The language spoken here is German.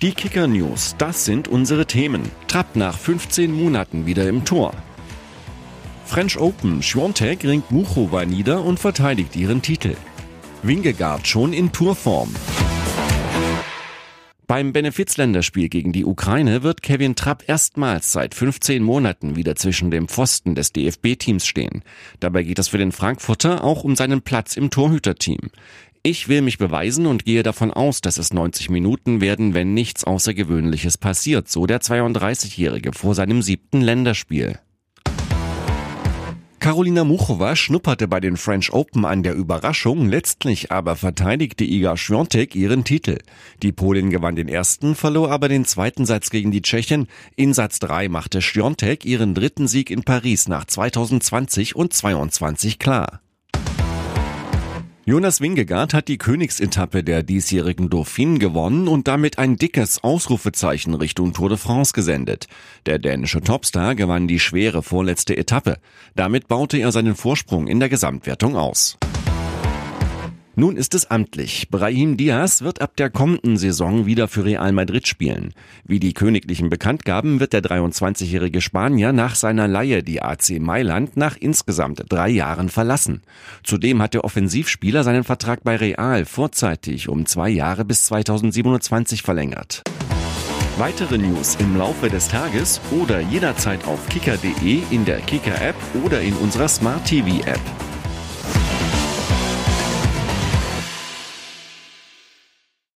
Die Kicker-News, das sind unsere Themen. Trapp nach 15 Monaten wieder im Tor. French Open, Świątek ringt Muchova nieder und verteidigt ihren Titel. Vingegaard schon in Tourform. Beim Benefiz-Länderspiel gegen die Ukraine wird Kevin Trapp erstmals seit 15 Monaten wieder zwischen dem Pfosten des DFB-Teams stehen. Dabei geht es für den Frankfurter auch um seinen Platz im Torhüterteam. Ich will mich beweisen und gehe davon aus, dass es 90 Minuten werden, wenn nichts Außergewöhnliches passiert, so der 32-Jährige vor seinem 7. Länderspiel. Karolina Muchova schnupperte bei den French Open an der Überraschung, letztlich aber verteidigte Iga Świątek ihren Titel. Die Polin gewann den ersten, verlor aber den zweiten Satz gegen die Tschechin. In Satz 3 machte Świątek ihren 3. Sieg in Paris nach 2020 und 2022 klar. Jonas Vingegaard hat die Königsetappe der diesjährigen Dauphiне gewonnen und damit ein dickes Ausrufezeichen Richtung Tour de France gesendet. Der dänische Topstar gewann die schwere vorletzte Etappe. Damit baute er seinen Vorsprung in der Gesamtwertung aus. Nun ist es amtlich. Brahim Diaz wird ab der kommenden Saison wieder für Real Madrid spielen. Wie die Königlichen bekannt gaben, wird der 23-jährige Spanier nach seiner Leihe die AC Mailand nach insgesamt 3 Jahren verlassen. Zudem hat der Offensivspieler seinen Vertrag bei Real vorzeitig um 2 Jahre bis 2027 verlängert. Weitere News im Laufe des Tages oder jederzeit auf kicker.de, in der Kicker-App oder in unserer Smart-TV-App.